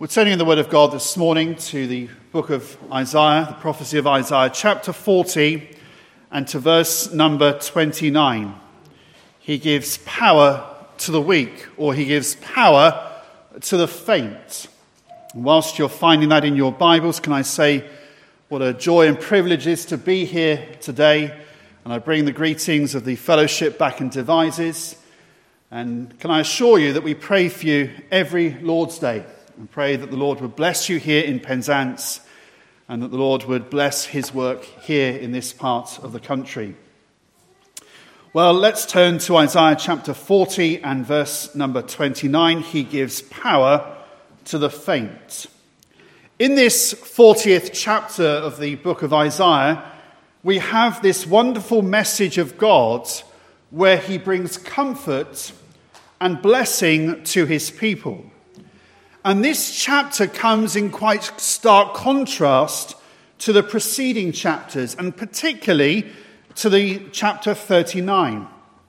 We're turning in the Word of God this morning to the book of Isaiah, the prophecy of Isaiah, chapter 40, and to verse number 29. He gives power to the weak, or he gives power to the faint. And whilst you're finding that in your Bibles, can I say what a joy and privilege it is to be here today. And I bring the greetings of the fellowship back in Devizes. And can I assure you that we pray for you every Lord's Day, and pray that the Lord would bless you here in Penzance, and that the Lord would bless his work here in this part of the country. Well, let's turn to Isaiah chapter 40 and verse number 29. He gives power to the faint. In this 40th chapter of the book of Isaiah, we have this wonderful message of God where he brings comfort and blessing to his people. And this chapter comes in quite stark contrast to the preceding chapters, and particularly to the chapter 39.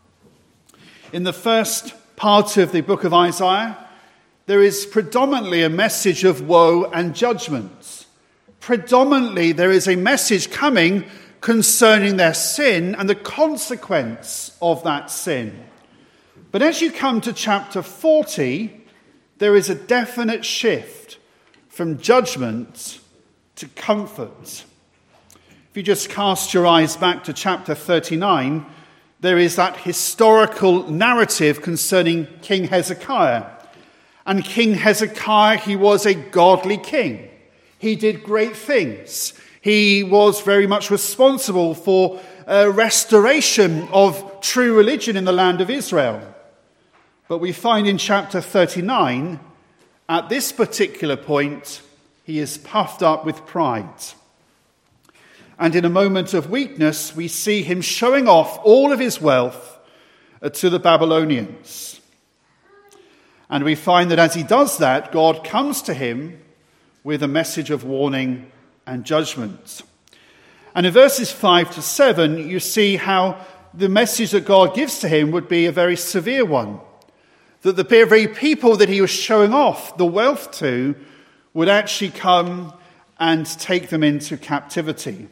In the first part of the book of Isaiah, there is predominantly a message of woe and judgment. Predominantly, there is a message coming concerning their sin and the consequence of that sin. But as you come to chapter 40, there is a definite shift from judgment to comfort. If you just cast your eyes back to chapter 39, there is that historical narrative concerning King Hezekiah. And King Hezekiah, he was a godly king. He did great things. He was very much responsible for restoration of true religion in the land of Israel. But we find in chapter 39, at this particular point, he is puffed up with pride. And in a moment of weakness, we see him showing off all of his wealth to the Babylonians. And we find that as he does that, God comes to him with a message of warning and judgment. And in verses 5 to 7, you see how the message that God gives to him would be a very severe one. That the very people that he was showing off the wealth to would actually come and take them into captivity.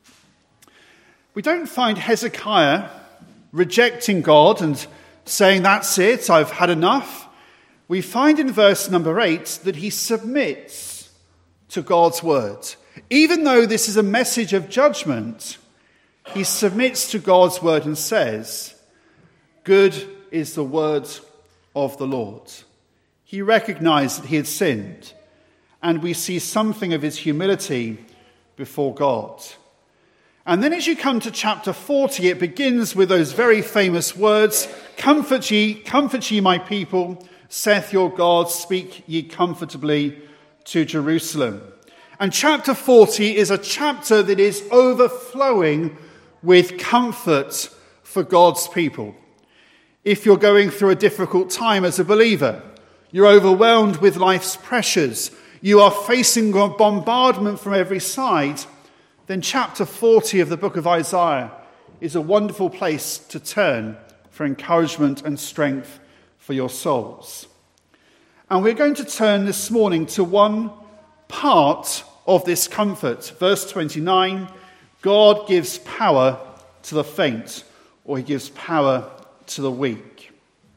We don't find Hezekiah rejecting God and saying, "That's it, I've had enough." We find in verse number 8 that he submits to God's word. Even though this is a message of judgment, he submits to God's word and says, "Good is the word of the Lord." He recognized that he had sinned, and we see something of his humility before God. And then as you come to chapter 40, it begins with those very famous words, comfort ye my people, saith your God, speak ye comfortably to Jerusalem." And chapter 40 is a chapter that is overflowing with comfort for God's people. If you're going through a difficult time as a believer, you're overwhelmed with life's pressures, you are facing bombardment from every side, then chapter 40 of the book of Isaiah is a wonderful place to turn for encouragement and strength for your souls. And we're going to turn this morning to one part of this comfort. Verse 29, God gives power to the faint, or he gives power to the weak.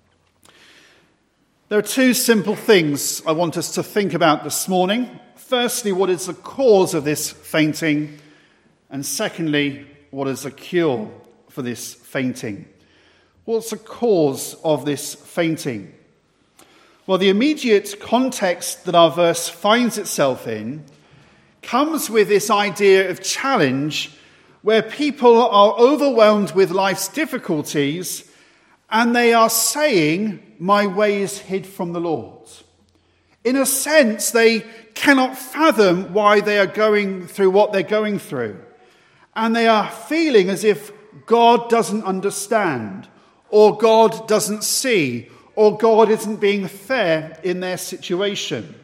There are two simple things I want us to think about this morning. Firstly, what is the cause of this fainting? And secondly, what is the cure for this fainting? What's the cause of this fainting? Well, the immediate context that our verse finds itself in comes with this idea of challenge where people are overwhelmed with life's difficulties and they are saying, "My way is hid from the Lord." In a sense, they cannot fathom why they are going through what they're going through. And they are feeling as if God doesn't understand, or God doesn't see, or God isn't being fair in their situation.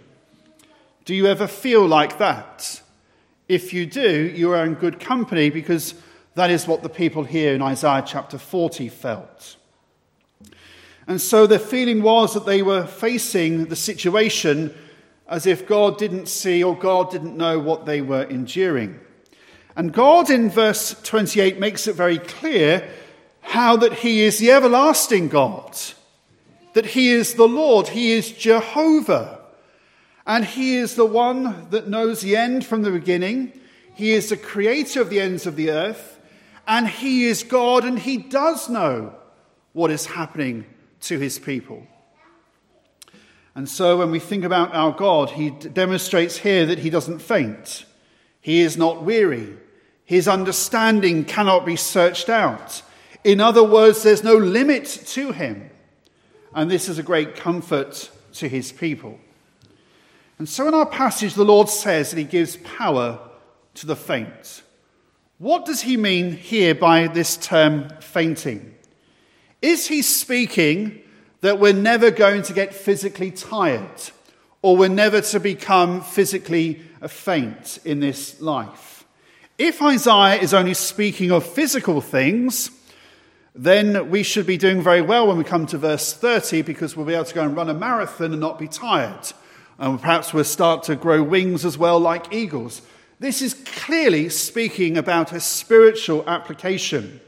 Do you ever feel like that? If you do, you are in good company, because that is what the people here in Isaiah chapter 40 felt. And so the feeling was that they were facing the situation as if God didn't see or God didn't know what they were enduring. And God in verse 28 makes it very clear how that he is the everlasting God, that he is the Lord, he is Jehovah, and he is the one that knows the end from the beginning. He is the creator of the ends of the earth, and he is God, and he does know what is happening to his people. And so when we think about our God, he demonstrates here that he doesn't faint. He is not weary. His understanding cannot be searched out. In other words, there's no limit to him. And this is a great comfort to his people. And so in our passage, the Lord says that he gives power to the faint. What does he mean here by this term fainting? Is he speaking that we're never going to get physically tired, or we're never to become physically faint in this life? If Isaiah is only speaking of physical things, then we should be doing very well when we come to verse 30, because we'll be able to go and run a marathon and not be tired. And perhaps we'll start to grow wings as well like eagles. This is clearly speaking about a spiritual application.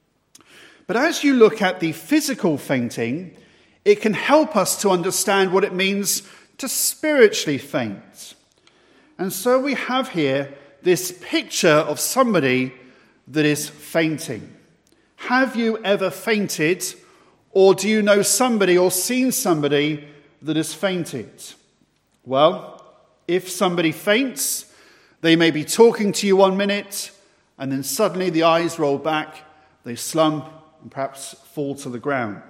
But as you look at the physical fainting, it can help us to understand what it means to spiritually faint. And so we have here this picture of somebody that is fainting. Have you ever fainted, or do you know somebody or seen somebody that has fainted? Well, if somebody faints, they may be talking to you 1 minute, and then suddenly the eyes roll back, they slump, and perhaps fall to the ground.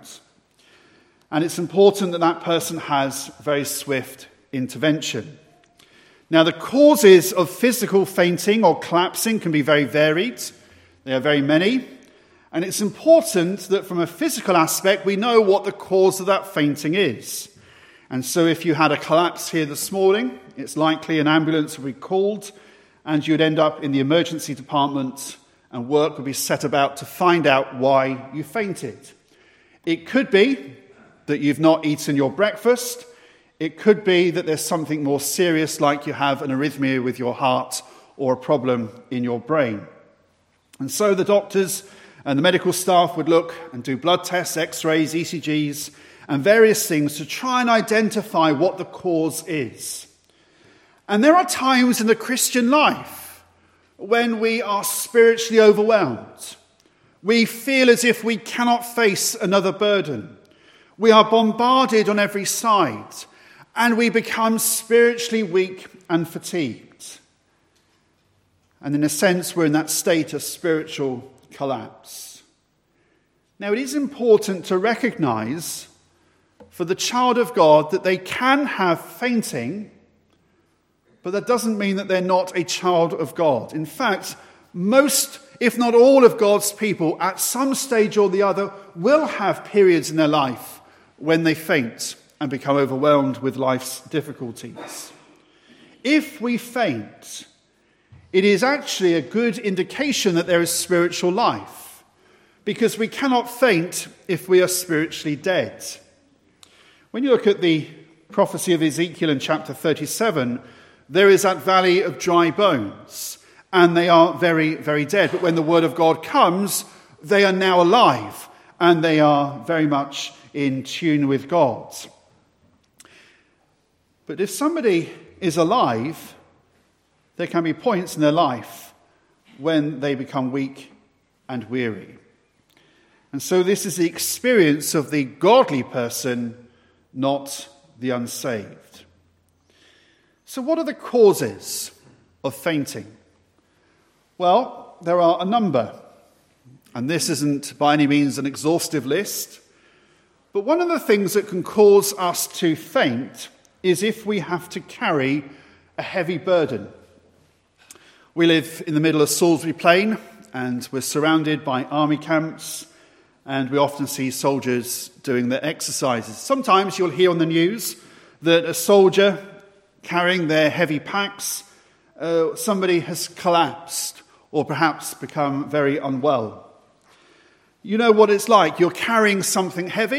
And it's important that that person has very swift intervention. Now, the causes of physical fainting or collapsing can be very varied. There are very many. And it's important that from a physical aspect, we know what the cause of that fainting is. And so if you had a collapse here this morning, it's likely an ambulance would be called, and you'd end up in the emergency department, and work would be set about to find out why you fainted. It could be that you've not eaten your breakfast. It could be that there's something more serious, like you have an arrhythmia with your heart or a problem in your brain. And so the doctors and the medical staff would look and do blood tests, x-rays, ECGs, and various things to try and identify what the cause is. And there are times in the Christian life when we are spiritually overwhelmed. We feel as if we cannot face another burden. We are bombarded on every side, and we become spiritually weak and fatigued. And in a sense, we're in that state of spiritual collapse. Now, it is important to recognize for the child of God that they can have fainting, but that doesn't mean that they're not a child of God. In fact, most, if not all of God's people at some stage or the other will have periods in their life when they faint and become overwhelmed with life's difficulties. If we faint, it is actually a good indication that there is spiritual life, because we cannot faint if we are spiritually dead. When you look at the prophecy of Ezekiel in chapter 37, there is that valley of dry bones, and they are very, very dead. But when the word of God comes, they are now alive, and they are very much in tune with God. But if somebody is alive, there can be points in their life when they become weak and weary. And so this is the experience of the godly person, not the unsaved. So what are the causes of fainting? Well, there are a number. And this isn't by any means an exhaustive list. But one of the things that can cause us to faint is if we have to carry a heavy burden. We live in the middle of Salisbury Plain, and we're surrounded by army camps, and we often see soldiers doing their exercises. Sometimes you'll hear on the news that a soldier carrying their heavy packs, somebody has collapsed or perhaps become very unwell. You know what it's like. You're carrying something heavy,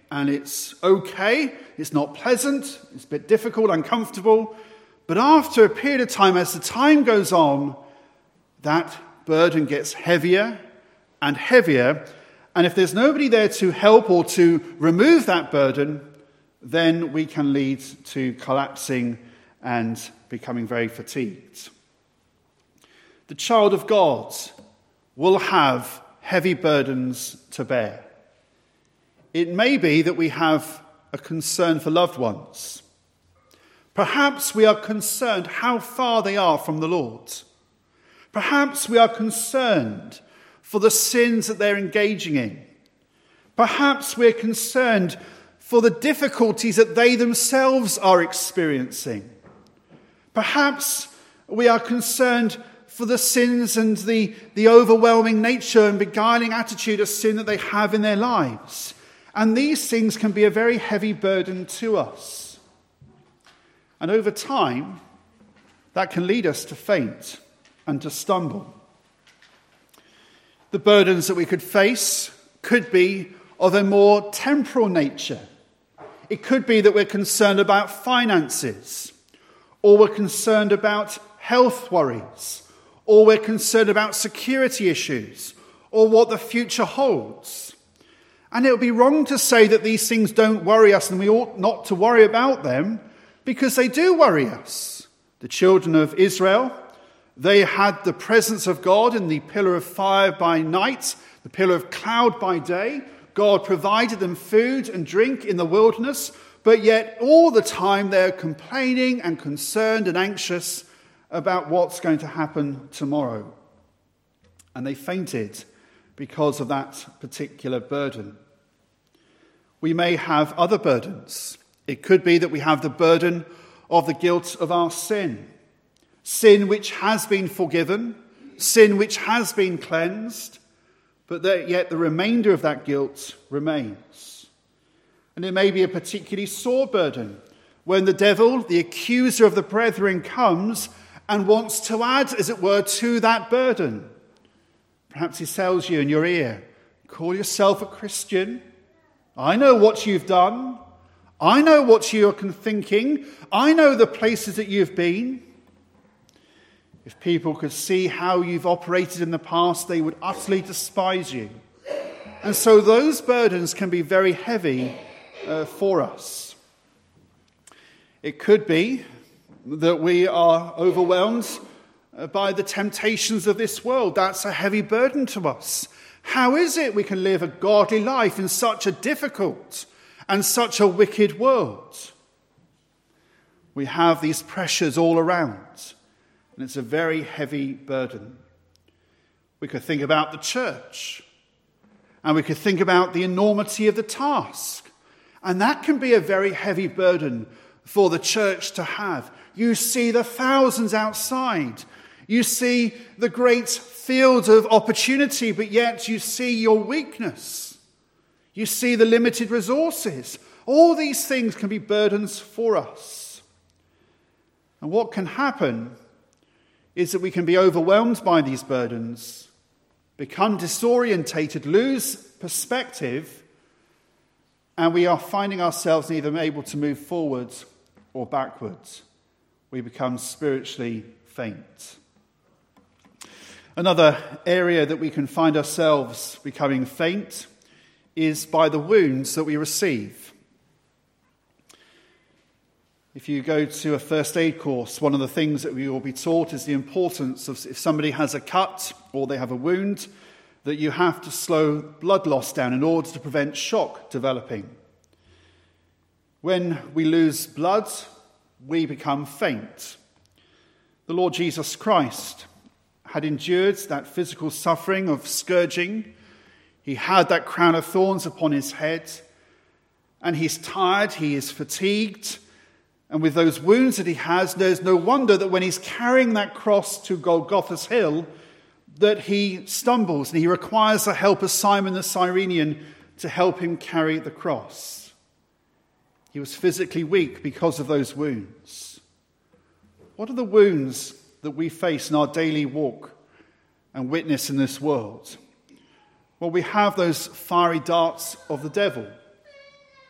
and it's okay. It's not pleasant. It's a bit difficult, uncomfortable. But after a period of time, as the time goes on, that burden gets heavier and heavier. And if there's nobody there to help or to remove that burden, then we can lead to collapsing and becoming very fatigued. The child of God will have heavy burdens to bear. It may be that we have a concern for loved ones. Perhaps we are concerned how far they are from the Lord. Perhaps we are concerned for the sins that they're engaging in. Perhaps we're concerned for the difficulties that they themselves are experiencing. Perhaps we are concerned for the sins and the overwhelming nature and beguiling attitude of sin that they have in their lives. And these things can be a very heavy burden to us. And over time, that can lead us to faint and to stumble. The burdens that we could face could be of a more temporal nature. It could be that we're concerned about finances, or we're concerned about health worries, or we're concerned about security issues, or what the future holds. And it would be wrong to say that these things don't worry us and we ought not to worry about them, because they do worry us. The children of Israel, they had the presence of God in the pillar of fire by night, the pillar of cloud by day. God provided them food and drink in the wilderness, but yet all the time they're complaining and concerned and anxious about what's going to happen tomorrow. And they fainted because of that particular burden. We may have other burdens. It could be that we have the burden of the guilt of our sin. Sin which has been forgiven, sin which has been cleansed, but that yet the remainder of that guilt remains. And it may be a particularly sore burden when the devil, the accuser of the brethren, comes and wants to add, as it were, to that burden. Perhaps he tells you in your ear, call yourself a Christian. I know what you've done. I know what you're thinking. I know the places that you've been. If people could see how you've operated in the past, they would utterly despise you. And so those burdens can be very heavy for us. It could be that we are overwhelmed by the temptations of this world. That's a heavy burden to us. How is it we can live a godly life in such a difficult and such a wicked world? We have these pressures all around, and it's a very heavy burden. We could think about the church, and we could think about the enormity of the task, and that can be a very heavy burden for the church to have. You see the thousands outside. You see the great field of opportunity, but yet you see your weakness. You see the limited resources. All these things can be burdens for us. And what can happen is that we can be overwhelmed by these burdens, become disorientated, lose perspective, and we are finding ourselves neither able to move forwards or backwards. We become spiritually faint. Another area that we can find ourselves becoming faint is by the wounds that we receive. If you go to a first aid course, one of the things that we will be taught is the importance of, if somebody has a cut or they have a wound, that you have to slow blood loss down in order to prevent shock developing. When we lose blood, we become faint. The Lord Jesus Christ had endured that physical suffering of scourging. He had that crown of thorns upon his head, and he's tired, he is fatigued, and with those wounds that he has, there's no wonder that when he's carrying that cross to Golgotha's hill, that he stumbles and he requires the help of Simon the Cyrenian to help him carry the cross. He was physically weak because of those wounds. What are the wounds that we face in our daily walk and witness in this world? Well, we have those fiery darts of the devil.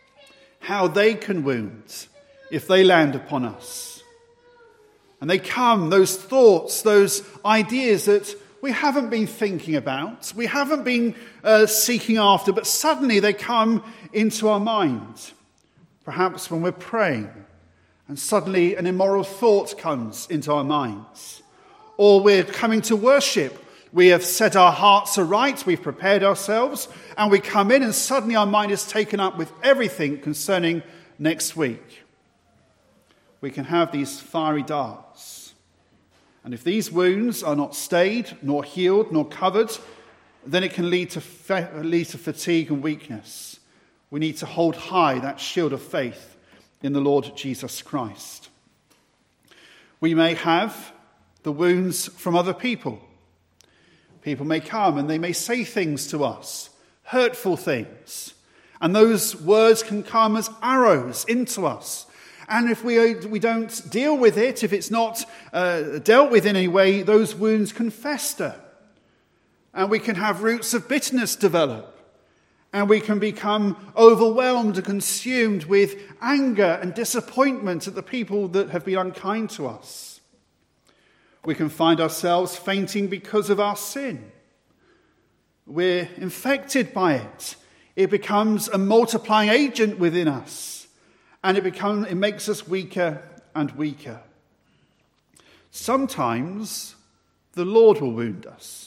how they can wound if they land upon us. And they come, those thoughts, those ideas that we haven't been thinking about, we haven't been seeking after, but suddenly they come into our mind. Perhaps when we're praying, and suddenly an immoral thought comes into our minds. Or we're coming to worship. We have set our hearts aright, we've prepared ourselves, and we come in and suddenly our mind is taken up with everything concerning next week. We can have these fiery darts. And if these wounds are not stayed, nor healed, nor covered, then it can lead to fatigue and weakness. We need to hold high that shield of faith in the Lord Jesus Christ. We may have the wounds from other people. People may come and they may say things to us, hurtful things. And those words can come as arrows into us. And if we don't deal with it, if it's not dealt with in any way, those wounds can fester. And we can have roots of bitterness develop. And we can become overwhelmed and consumed with anger and disappointment at the people that have been unkind to us. We can find ourselves fainting because of our sin. We're infected by it. It becomes a multiplying agent within us. And it makes us weaker and weaker. Sometimes the Lord will wound us.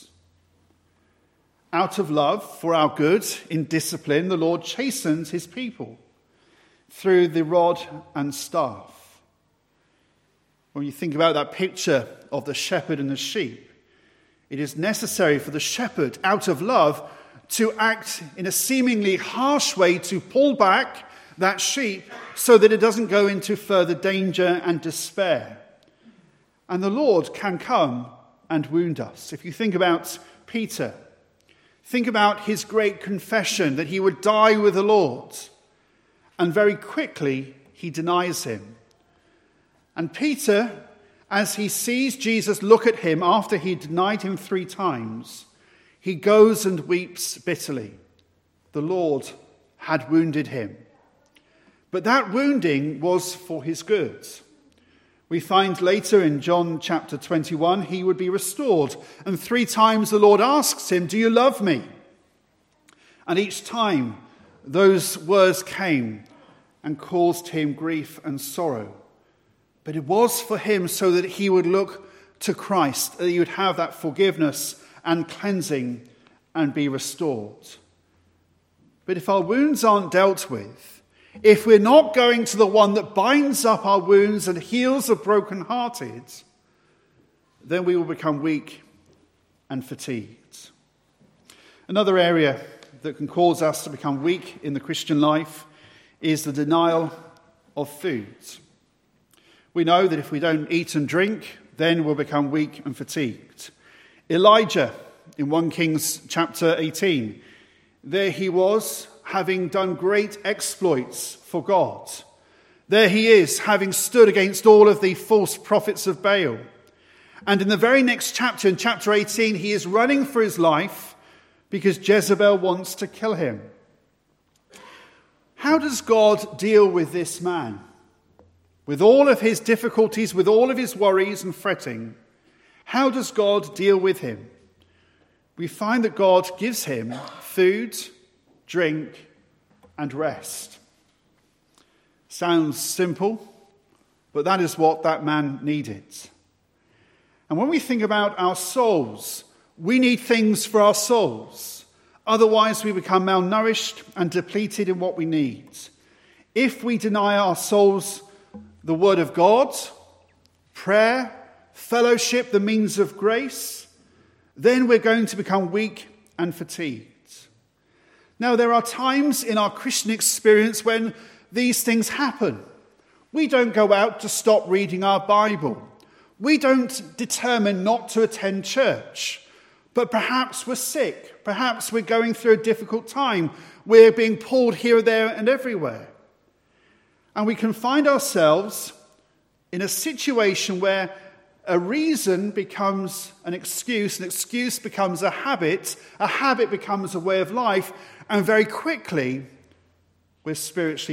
Out of love for our good, in discipline, the Lord chastens his people through the rod and staff. When you think about that picture of the shepherd and the sheep, it is necessary for the shepherd, out of love, to act in a seemingly harsh way to pull back that sheep so that it doesn't go into further danger and despair. And the Lord can come and wound us. If you think about Peter, think about his great confession that he would die with the Lord. And very quickly, he denies him. And Peter, as he sees Jesus look at him after he denied him 3 times, he goes and weeps bitterly. The Lord had wounded him. But that wounding was for his good. We find later in John chapter 21, he would be restored. And 3 times the Lord asks him, "Do you love me?" And each time those words came and caused him grief and sorrow. But it was for him so that he would look to Christ, that he would have that forgiveness and cleansing and be restored. But if our wounds aren't dealt with, if we're not going to the one that binds up our wounds and heals the brokenhearted, then we will become weak and fatigued. Another area that can cause us to become weak in the Christian life is the denial of food. We know that if we don't eat and drink, then we'll become weak and fatigued. Elijah, in 1 Kings chapter 18, there he was, having done great exploits for God. There he is, having stood against all of the false prophets of Baal. And in the very next chapter, in chapter 18, he is running for his life because Jezebel wants to kill him. How does God deal with this man? With all of his difficulties, with all of his worries and fretting, how does God deal with him? We find that God gives him food, drink, and rest. Sounds simple, but that is what that man needed. And when we think about our souls, we need things for our souls. Otherwise, we become malnourished and depleted in what we need. If we deny our souls the word of God, prayer, fellowship, the means of grace, then we're going to become weak and fatigued. Now, there are times in our Christian experience when these things happen. We don't go out to stop reading our Bible. We don't determine not to attend church. But perhaps we're sick. Perhaps we're going through a difficult time. We're being pulled here, there, and everywhere. And we can find ourselves in a situation where a reason becomes an excuse becomes a habit becomes a way of life, and very quickly we're spiritually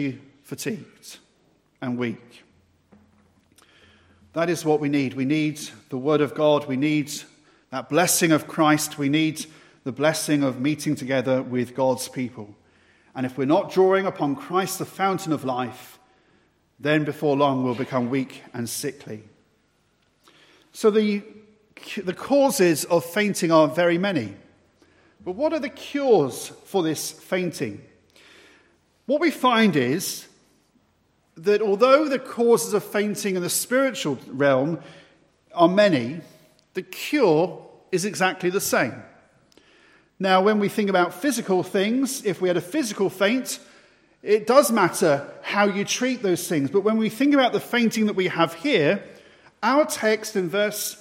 fatigued and weak. That is what we need. We need the word of God. We need that blessing of Christ. We need the blessing of meeting together with God's people. And if we're not drawing upon Christ, the fountain of life, then before long we'll become weak and sickly. So the causes of fainting are very many. But what are the cures for this fainting? What we find is that although the causes of fainting in the spiritual realm are many, the cure is exactly the same. Now, when we think about physical things, if we had a physical faint, it does matter how you treat those things. But when we think about the fainting that we have here, our text in verse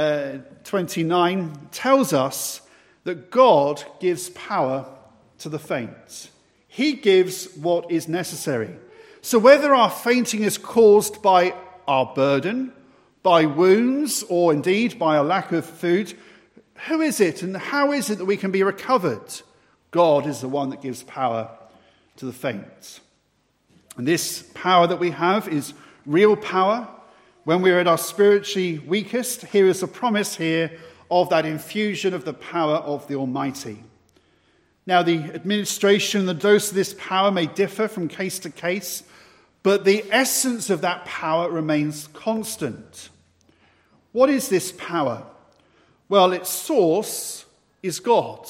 29 tells us that God gives power to the faint. He gives what is necessary. So whether our fainting is caused by our burden, by wounds, or indeed by a lack of food, who is it and how is it that we can be recovered? God is the one that gives power to the faint. And this power that we have is real power. When we're at our spiritually weakest, here is a promise here of that infusion of the power of the Almighty. Now, the administration, the dose of this power may differ from case to case, but the essence of that power remains constant. What is this power? Well, its source is God.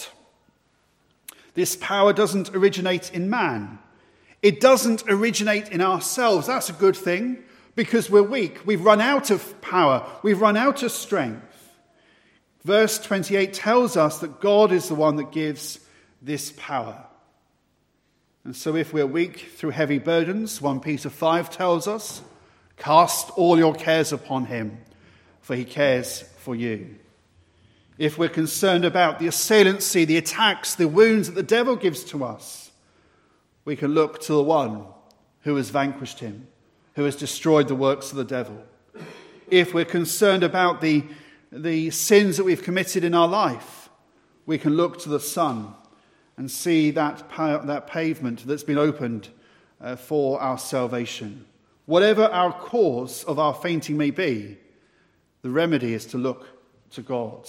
This power doesn't originate in man. It doesn't originate in ourselves. That's a good thing because we're weak. We've run out of power. We've run out of strength. Verse 28 tells us that God is the one that gives this power. And so if we're weak through heavy burdens, 1 Peter 5 tells us, cast all your cares upon him, for he cares for you. If we're concerned about the assailancy, the attacks, the wounds that the devil gives to us, we can look to the one who has vanquished him, who has destroyed the works of the devil. If we're concerned about the sins that we've committed in our life, we can look to the Son and see that pavement that's been opened for our salvation. Whatever our cause of our fainting may be, the remedy is to look to God.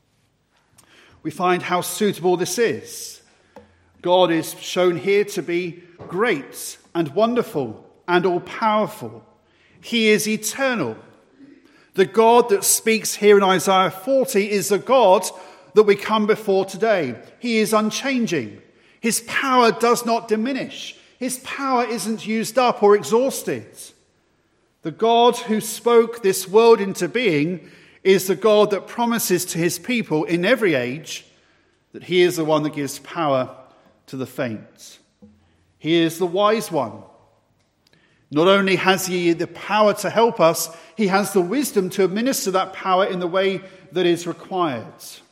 We find how suitable this is. God is shown here to be great and wonderful and all-powerful. He is eternal. The God that speaks here in Isaiah 40 is the God that we come before today. He is unchanging. His power does not diminish. His power isn't used up or exhausted. The God who spoke this world into being is the God that promises to his people in every age that he is the one that gives power to the faint. He is the wise one. Not only has he the power to help us, he has the wisdom to administer that power in the way that is required.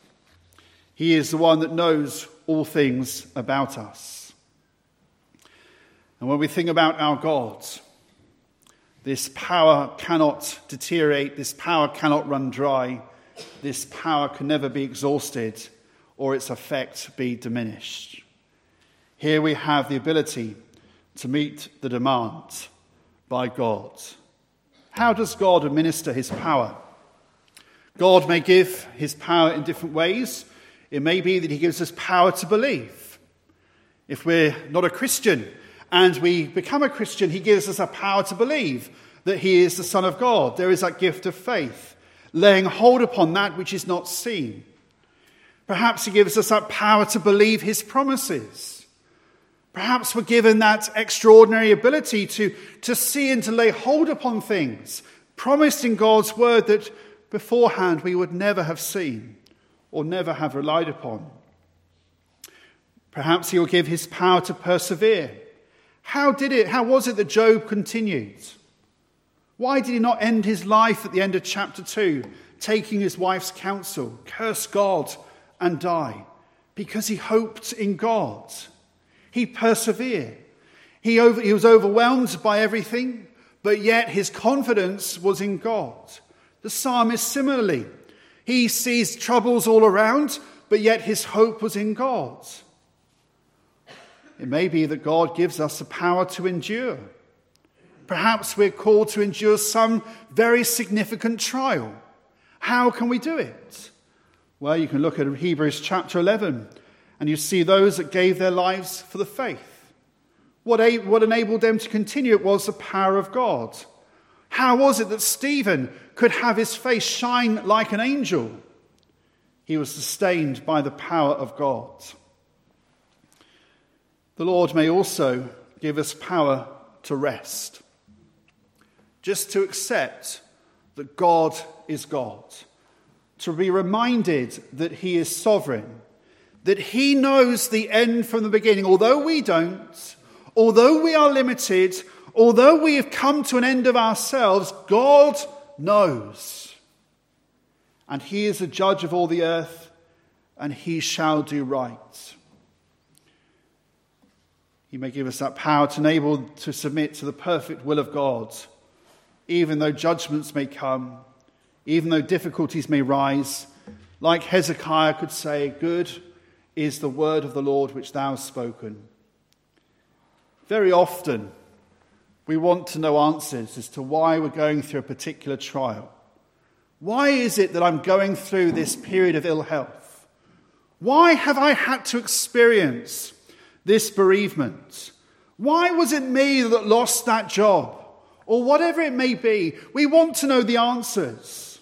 He is the one that knows all things about us. And when we think about our God, this power cannot deteriorate, this power cannot run dry, this power can never be exhausted or its effect be diminished. Here we have the ability to meet the demand by God. How does God administer his power? God may give his power in different ways. It may be that he gives us power to believe. If we're not a Christian and we become a Christian, he gives us a power to believe that he is the Son of God. There is that gift of faith, laying hold upon that which is not seen. Perhaps he gives us that power to believe his promises. Perhaps we're given that extraordinary ability to see and to lay hold upon things promised in God's word that beforehand we would never have seen or never have relied upon. Perhaps he will give his power to persevere. How was it that Job continued? Why did he not end his life at the end of chapter 2, taking his wife's counsel, curse God and die? Because he hoped in God. He persevered. He was overwhelmed by everything, but yet his confidence was in God. The psalmist similarly. He sees troubles all around, but yet his hope was in God. It may be that God gives us the power to endure. Perhaps we're called to endure some very significant trial. How can we do it? Well, you can look at Hebrews chapter 11 and you see those that gave their lives for the faith. What enabled them to continue it was the power of God. How was it that Stephen could have his face shine like an angel? He was sustained by the power of God. The Lord may also give us power to rest. Just to accept that God is God. To be reminded that he is sovereign. That he knows the end from the beginning. Although we don't, although we are limited, although we have come to an end of ourselves, God knows. And he is the judge of all the earth, and he shall do right. He may give us that power to enable to submit to the perfect will of God, even though judgments may come, even though difficulties may rise. Like Hezekiah could say, good is the word of the Lord which thou hast spoken. Very often, we want to know answers as to why we're going through a particular trial. Why is it that I'm going through this period of ill health? Why have I had to experience this bereavement? Why was it me that lost that job? Or whatever it may be, we want to know the answers.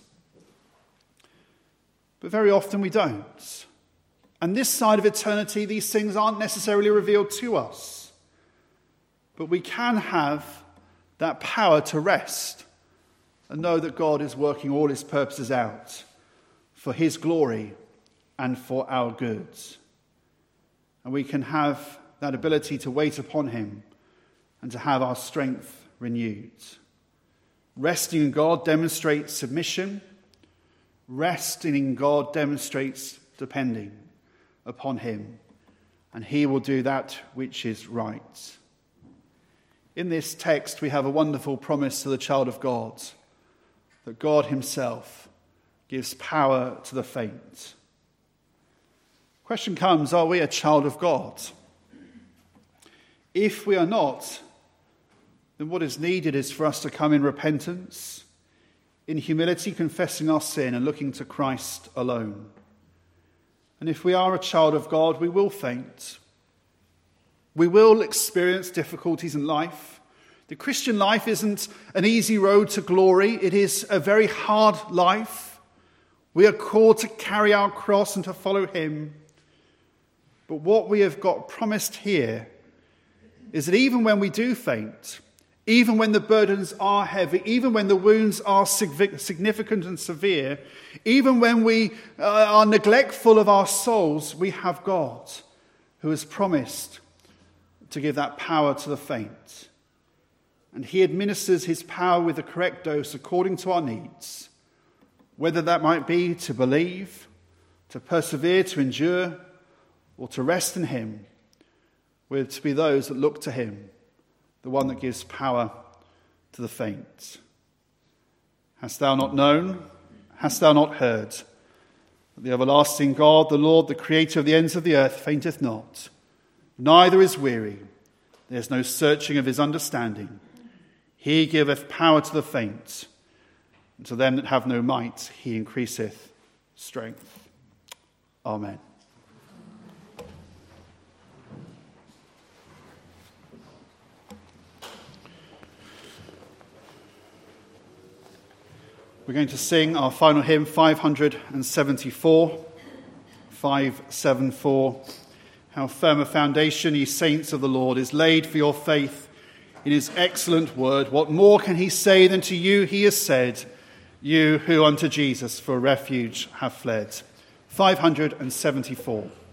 But very often we don't. And this side of eternity, these things aren't necessarily revealed to us. But we can have that power to rest and know that God is working all his purposes out for his glory and for our good. And we can have that ability to wait upon him and to have our strength renewed. Resting in God demonstrates submission. Resting in God demonstrates depending upon him. And he will do that which is right. In this text, we have a wonderful promise to the child of God, that God himself gives power to the faint. Question comes, are we a child of God? If we are not, then what is needed is for us to come in repentance, in humility, confessing our sin and looking to Christ alone. And if we are a child of God, we will faint. We will experience difficulties in life. The Christian life isn't an easy road to glory. It is a very hard life. We are called to carry our cross and to follow him. But what we have got promised here is that even when we do faint, even when the burdens are heavy, even when the wounds are significant and severe, even when we are neglectful of our souls, we have God who has promised to give that power to the faint. And he administers his power with the correct dose according to our needs, whether that might be to believe, to persevere, to endure, or to rest in him. We're to be those that look to him, the one that gives power to the faint. Hast thou not known? Hast thou not heard? That the everlasting God, the Lord, the creator of the ends of the earth, fainteth not, neither is weary. There is no searching of his understanding. He giveth power to the faint, and to them that have no might he increaseth strength. Amen. We're going to sing our final hymn, 574. 574. How firm a foundation, ye saints of the Lord, is laid for your faith in his excellent word. What more can he say than to you he has said, you who unto Jesus for refuge have fled. 574.